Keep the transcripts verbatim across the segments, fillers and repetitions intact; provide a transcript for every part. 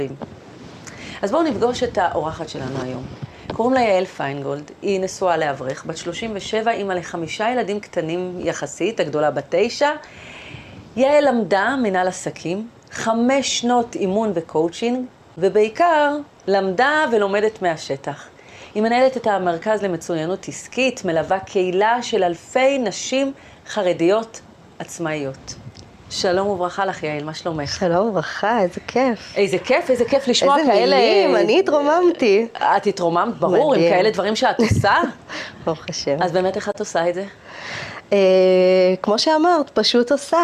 אז בואו נפגוש את האורחת שלנו היום. קוראים לה יעל פיינגולד, היא נשואה לאברך, בת שלושים ושבע, אימא לחמישה ילדים קטנים יחסית, הגדולה בת תשע. יעל למדה מנהל עסקים, חמש שנות אימון וקואוצ'ינג, ובעיקר למדה ולומדת מהשטח. היא מנהלת את המרכז למצוינות עסקית, מלווה קהילה של אלפי נשים חרדיות עצמאיות. שלום וברכה לך, יעל, מה שלומך? שלום וברכה, איזה כיף. איזה כיף, איזה כיף לשמוע איזה כאלה... איזה מילים, אני התרוממתי. את התרוממת, ברור, עם כאלה דברים שאת עושה. ברוך השם. אז באמת איך את עושה את זה? כמו שאמרת, פשוט עושה.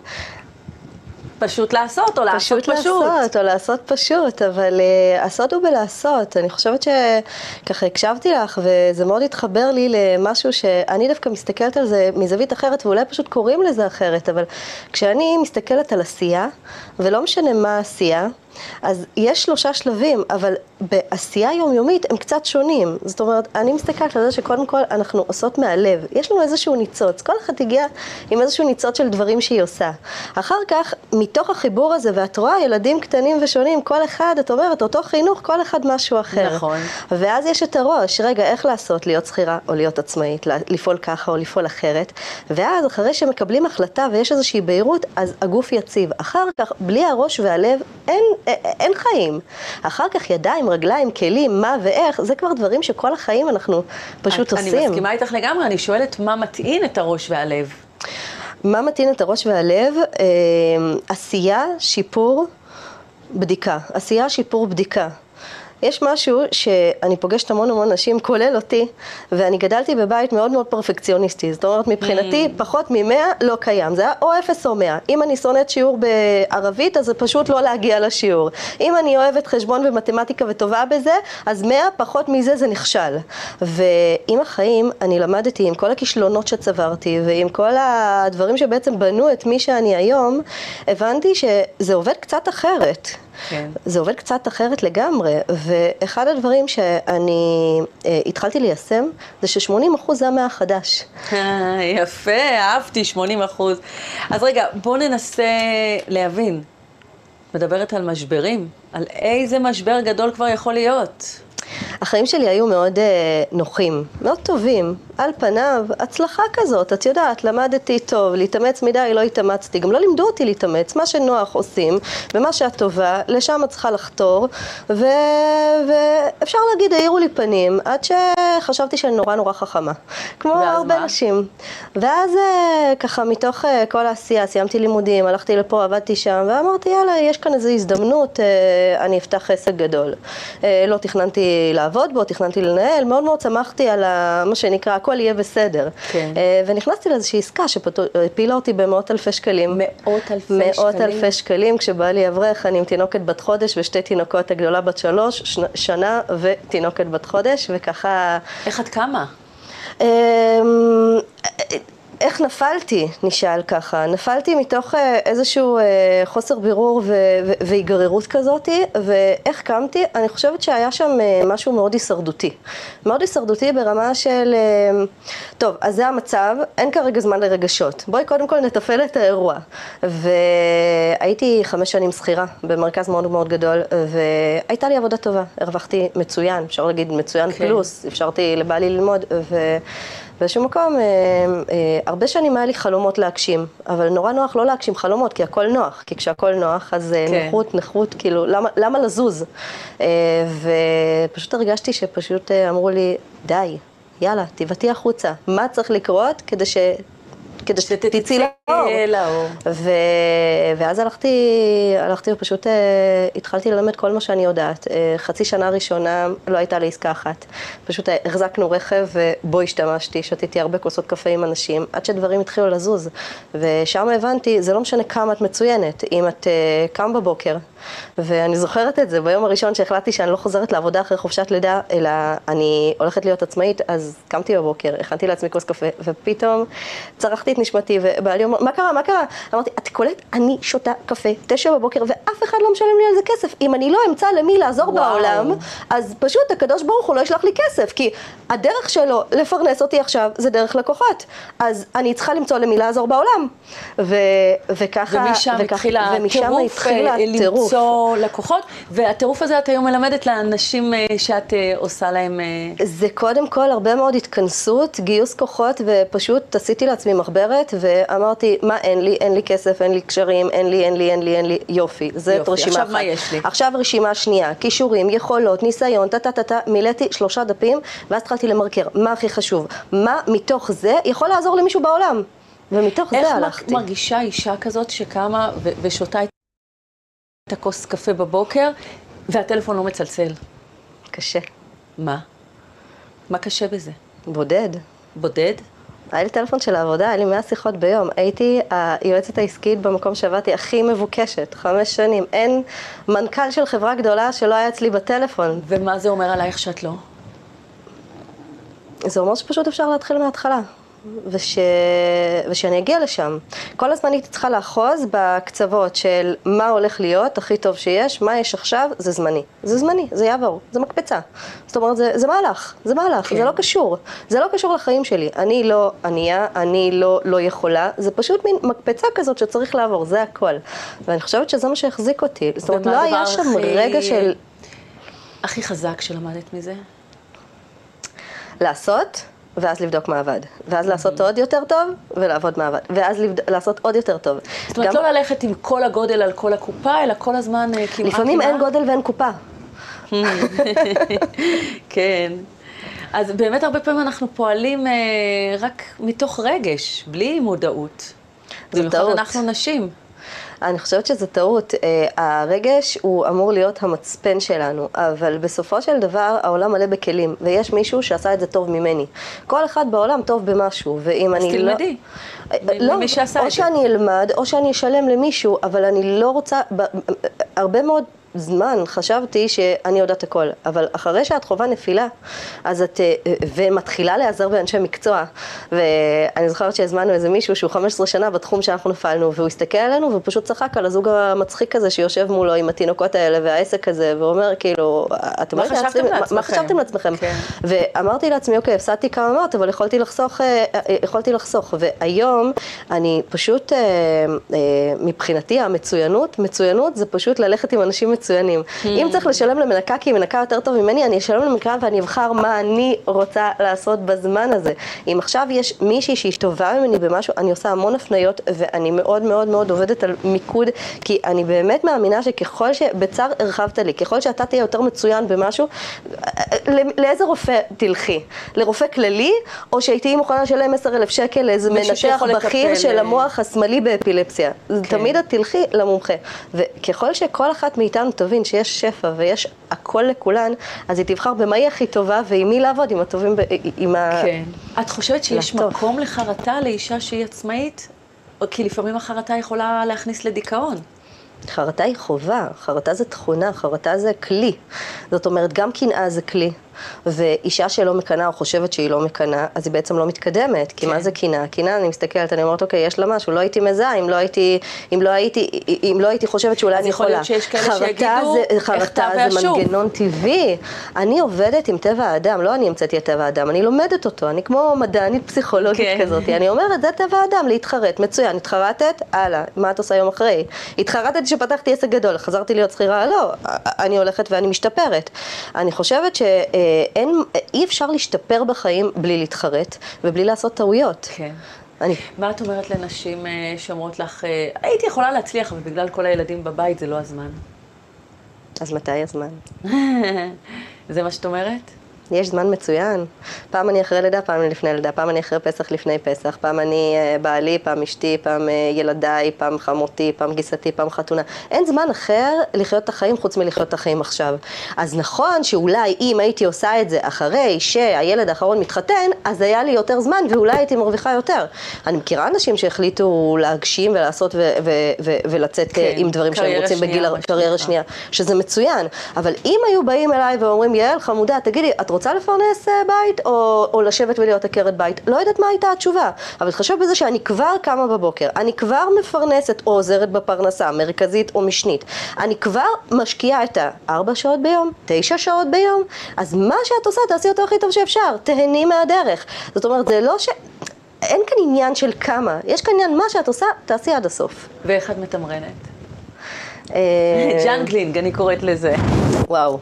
פשוט לעשות, או לעשות פשוט. פשוט לעשות, או לעשות פשוט, אבל uh, לעשות הוא בלעשות. אני חושבת שככה הקשבתי לך, וזה מאוד התחבר לי למשהו שאני דווקא מסתכלת על זה מזווית אחרת, ואולי פשוט קוראים לזה אחרת, אבל כשאני מסתכלת על עשייה, ולא משנה מה העשייה, אז יש שלושה שלבים, אבל בעשייה יומיומית הם קצת שונים. זאת אומרת, אני מסתכלת על זה שקודם כל אנחנו עושות מהלב. יש לנו איזשהו ניצוץ. כל אחד הגיע עם איזשהו ניצוץ של דברים שהיא עושה. אחר כך, מתוך החיבור הזה, ואת רואה ילדים קטנים ושונים, כל אחד, את אומרת, אותו חינוך, כל אחד משהו אחר. נכון. ואז יש את הראש, רגע, איך לעשות, להיות שכירה או להיות עצמאית, לפעול ככה או לפעול אחרת. ואז, אחרי שמקבלים החלטה ויש איזושהי בהירות, אז הגוף יציב. אחר כך, בלי הראש והלב, אין אין חיים. אחר כך ידיים, רגליים, כלים, מה ואיך, זה כבר דברים שכל החיים אנחנו פשוט אני, עושים. אני מסכימה איתך לגמרי, אני שואלת מה מטעין את הראש והלב. מה מטעין את הראש והלב? אה, עשייה, שיפור, בדיקה. עשייה, שיפור, בדיקה. יש משהו שאני פוגשת המון המון נשים, כולל אותי, ואני גדלתי בבית מאוד מאוד פרפקציוניסטי. זאת אומרת, מבחינתי, mm. פחות ממאה לא קיים. זה היה או אפס או מאה. אם אני שונאת שיעור בערבית, אז זה פשוט לא להגיע לשיעור. אם אני אוהבת חשבון ומתמטיקה וטובה בזה, אז מאה פחות מזה זה נכשל. ועם החיים, אני למדתי עם כל הכישלונות שצברתי, ועם כל הדברים שבעצם בנו את מי שאני היום, הבנתי שזה עובד קצת אחרת. כן. זה עובד קצת אחרת לגמרי, ואחד הדברים שאני אה, התחלתי ליישם, זה ש-שמונים אחוז זה המאה החדש. יפה, אהבתי שמונים אחוז. אז רגע, בוא ננסה להבין. מדברת על משברים, על איזה משבר גדול כבר יכול להיות. החיים שלי היו מאוד אה, נוחים, מאוד טובים, על פניו, הצלחה כזאת, את יודעת, למדתי טוב, להתאמץ מדי, לא התאמצתי, גם לא לימדו אותי להתאמץ, מה שנוח עושים, ומה שאת טובה, לשם את צריכה לחתור, ו... ואפשר להגיד, העירו לי פנים, עד שחשבתי שאני נורא נורא חכמה, כמו הרבה מה? נשים. ואז אה, ככה מתוך אה, כל העשייה, סיימתי לימודים, הלכתי לפה, עבדתי שם, ואמרתי, יאללה, יש כאן איזו הזדמנות, אה, אני אפתח עסק גדול. אה, לא תכננתי לעבוד בו, תכננתי לנהל, מאוד מאוד שמחתי על מה שנקרא, הכל יהיה בסדר. כן. ונכנסתי לאיזושהי עסקה שפילה אותי במאות אלפי שקלים. מאות אלפי מאות שקלים? מאות אלפי שקלים, כשבא לי אברך, אני עם תינוקת בת חודש ושתי תינוקות, הגדולה בת שלוש, שנה ותינוקת בת חודש, וככה... איך את קמה? איך נפלתי, נשאל ככה. נפלתי מתוך איזשהו חוסר בירור והיגררות כזאת, ואיך קמתי? אני חושבת שהיה שם משהו מאוד הישרדותי. מאוד הישרדותי ברמה של, טוב, אז זה המצב, אין כרגע זמן לרגשות. בואי קודם כל נטפל את האירוע. והייתי חמש שנים שכירה במרכז מאוד מאוד גדול, והייתה לי עבודה טובה. הרווחתי מצוין, אפשר להגיד מצוין okay. פלוס, אפשרתי לבעלי ללמוד, ו... באיזשהו מקום, אה, אה, הרבה שנים היה לי חלומות להגשים, אבל נורא נוח לא להגשים חלומות, כי הכל נוח, כי כשהכל נוח, אז כן. נכות, נכות, כאילו, למה, למה לזוז? אה, ופשוט הרגשתי שפשוט אמרו לי, די, יאללה, תיבטי החוצה, מה צריך לקרות כדי ש... כדי שתצאי לאור. ו... ואז הלכתי, הלכתי ופשוט התחלתי ללמד כל מה שאני יודעת. חצי שנה ראשונה לא הייתה לי עסקה אחת. פשוט החזקנו רכב ובו השתמשתי, שתיתי הרבה כוסות קפה עם אנשים, עד שדברים התחילו לזוז. ושם הבנתי, זה לא משנה כמה את מצוינת, אם את קם בבוקר. ואני זוכרת את זה, ביום הראשון שהחלטתי שאני לא חוזרת לעבודה אחרי חופשת לידה, אלא אני הולכת להיות עצמאית, אז קמתי בבוקר, הכנתי לעצמי כוס קפה, ופתאום צרחתי את נשמתי, ובעלי אומר, מה קרה, מה קרה? אמרתי, את קולט, אני שותה קפה, תשע בבוקר, ואף אחד לא משלם לי על זה כסף. אם אני לא אמצא למי לעזור וואו. בעולם, אז פשוט הקדוש ברוך הוא לא ישלח לי כסף, כי הדרך שלו לפרנס אותי עכשיו זה דרך לקוחות. אז אני צריכה למצוא למי לעזור בעולם. ו- וככה, ומשם וככה, התחילה ומשם התחילה הטירוף. למצוא לקוחות, והטירוף הזה את היום מלמדת לאנשים אה, שאת אה, עושה להם... אה... זה קודם כל הרבה מאוד התכנסות, גיוס כוחות, ופשוט עשיתי לעצמי מחברת, ואמרתי, מה אין לי? אין לי כסף, אין לי קשרים, אין לי, אין לי, אין לי, אין לי, יופי. זאת רשימה אחת. עכשיו מה יש לי? עכשיו רשימה שנייה, כישורים, יכולות, ניסיון, טה-טה-טה, מילאתי שלושה דפים, ואז התחלתי למרקר, מה הכי חשוב? מה מתוך זה יכול לעזור למישהו בעולם? ומתוך זה הלכתי. איך מרגישה אישה כזאת שקמה ו- ושותה את הכוס קפה בבוקר, והטלפון לא מצלצל? קשה. מה? מה קשה בזה? בודד. בודד? היה לי טלפון של העבודה, היה לי מאה שיחות ביום. הייתי היועצת העסקית במקום שעבדתי הכי מבוקשת, חמש שנים. אין מנכ"ל של חברה גדולה שלא היה אצלי בטלפון. ומה זה אומר עלייך שאת לא? זה אומר שפשוט אפשר להתחיל מההתחלה. וש... ושאני אגיע לשם. כל הזמן הייתי צריכה לאחוז בקצוות של מה הולך להיות, הכי טוב שיש, מה יש עכשיו, זה זמני. זה זמני, זה יעבור, זה מקפצה. זאת אומרת, זה, זה מהלך, זה מהלך, כן. זה לא קשור. זה לא קשור לחיים שלי. אני לא ענייה, אני לא, לא יכולה, זה פשוט מין מקפצה כזאת שצריך לעבור, זה הכל. ואני חושבת שזה מה שהחזיק אותי. זאת אומרת, לא היה שם הכי... רגע של... הכי חזק שלמדת מזה? לעשות... ואז לבדוק מה עבד, ואז לעשות עוד יותר טוב, ולעבוד מה עבד, ואז לעשות עוד יותר טוב. זאת אומרת, לא ללכת עם כל הגודל על כל הקופה, אלא כל הזמן כמעט... לפעמים אין גודל ואין קופה. כן. אז באמת הרבה פעמים אנחנו פועלים רק מתוך רגש, בלי מודעות. זו טעות. אנחנו נשים. אני חושבת שזו טעות. הרגש הוא אמור להיות המצפן שלנו, אבל בסופו של דבר העולם מלא בכלים, ויש מישהו שעשה את זה טוב ממני. כל אחד בעולם טוב במשהו, ואם אני לא... אז תלמדי. לא, או שאני אלמד, או שאני אשלם למישהו, אבל אני לא רוצה... הרבה מאוד זמן חשבתי שאני יודעת הכל, אבל אחרי שאת חובה נפילה, אז את, ומתחילה להיעזר באנשי מקצוע, ואני זוכרת שהזמנו איזה מישהו שהוא חמש עשרה שנה בתחום שאנחנו נפלנו, והוא הסתכל עלינו והוא פשוט צחק על הזוג המצחיק הזה שיושב מולו עם התינוקות האלה והעסק הזה, ואומר כאילו, אתם מה חשבתם לעצמכם? מה חשבתם לעצמכם? כן. ואמרתי לעצמי, אוקיי, הפסדתי כמה מאות, אבל יכולתי לחסוך, יכולתי לחסוך, והיום אני פשוט, מבחינתי המצוינות, מצוינות זה פשוט ללכת עם אנשים מצוינים. אם צריך לשלם למנקה כי היא מנקה יותר טוב ממני, אני אשלם למנקה ואני אבחר מה אני רוצה לעשות בזמן הזה. אם עכשיו יש מישהי שהיא טובה ממני במשהו, אני עושה המון הפניות ואני מאוד מאוד מאוד עובדת על מיקוד, כי אני באמת מאמינה שככל שבצר הרחבת לי, ככל שאתה תהיה יותר מצוין במשהו, לאיזה רופא תלכי? לרופא כללי, או שהייתי מוכנה לשלם עשרה אלף שקל לאיזה מנתח בכיר של המוח השמאלי באפילפסיה? תמיד את תלכי למומחה. וככל שכל אחת מאיתנו תבין שיש שפע ויש הכל לכולן, אז היא תבחר במה היא הכי טובה ועם מי לעבוד, עם הטובים, עם ה... כן. את חושבת שיש מקום לחרטה לאישה שהיא עצמאית? כי לפעמים החרטה יכולה להכניס לדיכאון. חרטה היא חובה, חרטה זה תכונה, חרטה זה כלי. זאת אומרת, גם קנאה זה כלי. ואישה שלא מקנה או חושבת שהיא לא מקנה, אז היא בעצם לא מתקדמת. כי מה זה קנאה? קנאה, אני מסתכלת, אני אומרת, אוקיי, יש לה משהו, לא הייתי מזהה, אם לא הייתי, אם לא הייתי, אם לא הייתי חושבת שאולי אני יכולה. אז יכול להיות שיש כאלה שיגידו, חרטה זה מנגנון טבעי. אני עובדת עם טבע האדם, לא אני המצאתי את טבע האדם, אני לומדת אותו, אני כמו מדענית פסיכולוגית כזאת. אני אומרת, זה טבע האדם, להתחרט, מצוין, התחרטת, הלאה, מה את עושה יום אחרי? התחרטתי שפתחתי עסק גדול, חזרתי להיות שכירה, לא, אני הולכת ואני משתפרת. אני חושבת ש אין, אי אפשר להשתפר בחיים בלי להתחרט ובלי לעשות טעויות. כן. אני... מה את אומרת לנשים שאומרות לך, הייתי יכולה להצליח, אבל בגלל כל הילדים בבית זה לא הזמן? אז מתי הזמן? זה מה שאת אומרת? יש זמן מצוין. פעם אני אחרי לידה, פעם אני לפני לידה, פעם אני אחרי פסח לפני פסח, פעם אני בעלי, פעם אשתי, פעם ילדיי, פעם חמותי, פעם גיסתי, פעם חתונה. אין זמן אחר לחיות את החיים חוץ מלחיות את החיים עכשיו. אז נכון שאולי אם הייתי עושה את זה אחרי שהילד האחרון מתחתן, אז היה לי יותר זמן ואולי הייתי מרוויחה יותר. אני מכירה אנשים שהחליטו להגשים ולעשות ו- ו- ו- ולצאת כן, עם דברים שהם רוצים בגיל הקריירה שנייה, שזה מצוין. אבל אם היו באים אליי ואומרים, יעל חמודה, תגידי, את רוצה לפרנס בית או, או לשבת ולהיות עקרת בית? לא יודעת מה הייתה התשובה, אבל תחשב בזה שאני כבר קמה בבוקר, אני כבר מפרנסת או עוזרת בפרנסה, מרכזית או משנית, אני כבר משקיעה את הארבע שעות ביום, תשע שעות ביום, אז מה שאת עושה תעשי אותו הכי טוב שאפשר, תהני מהדרך. זאת אומרת, זה לא ש... אין כאן עניין של כמה, יש כאן עניין מה שאת עושה, תעשי עד הסוף. ואיך את מתמרנת? ג'אנגלינג, אני קוראת לזה. וואו.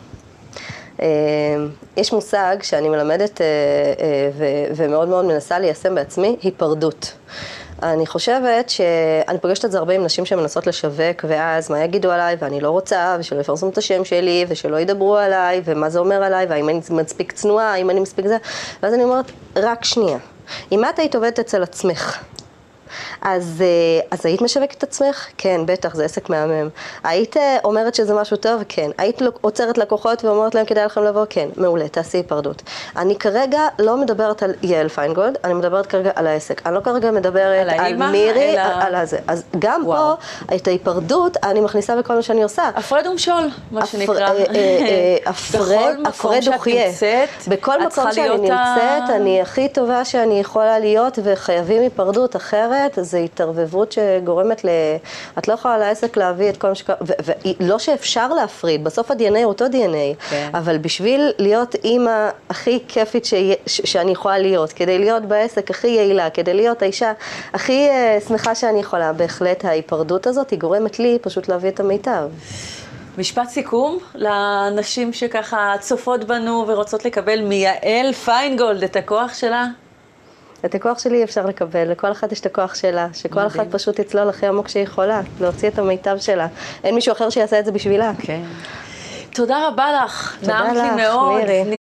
יש מושג שאני מלמדת ומאוד מאוד מנסה ליישם בעצמי, היפרדות. אני חושבת שאני פוגשת את זה הרבה עם נשים שמנסות לשווק, ואז מה יגידו עליי, ואני לא רוצה, ושלא יפרסמו את השם שלי, ושלא ידברו עליי, ומה זה אומר עליי, והאם אני מספיק צנועה, האם אני מספיק זה, ואז אני אומרת, רק שנייה. אם את היית עובדת אצל עצמך, אז, אז היית משווקת את עצמך? כן, בטח, זה עסק מהמם. היית אומרת שזה משהו טוב? כן. היית עוצרת לקוחות ואומרת להם כדאי לכם לבוא? כן. מעולה, תעשי היפרדות. אני כרגע לא מדברת על יעל פיינגולד, אני מדברת כרגע על העסק. אני לא כרגע מדברת על, על מירי, אלא... על, על זה. אז גם וואו. פה, את ההיפרדות, אני מכניסה בכל מה שאני עושה. הפרד ומשול, מה שנקרא. הפרד וחיה. בכל מקום שאני נמצאת, אני הכי טובה שאני יכולה להיות, וחייבים היפרדות אחרת. זה התערבבות שגורמת ל... את לא יכולה לעסק להביא את כל מה שקרה, ולא שאפשר להפריד, בסוף ה-די אן איי הוא אותו די אן איי, כן. אבל בשביל להיות אימא הכי כיפית ש... שאני יכולה להיות, כדי להיות בעסק הכי יעילה, כדי להיות האישה הכי uh, שמחה שאני יכולה, בהחלט ההיפרדות הזאת היא גורמת לי פשוט להביא את המיטב. משפט סיכום לנשים שככה צופות בנו ורוצות לקבל מיעל פיינגולד את הכוח שלה? את הכוח שלי אפשר לקבל, לכל אחת יש את הכוח שלה, שכל אחת פשוט תצלול הכי עמוק שהיא יכולה, להוציא את המיטב שלה. אין מישהו אחר שיעשה את זה בשבילה. כן. תודה רבה לך, נעמת לי מאוד. תודה לך, מירי.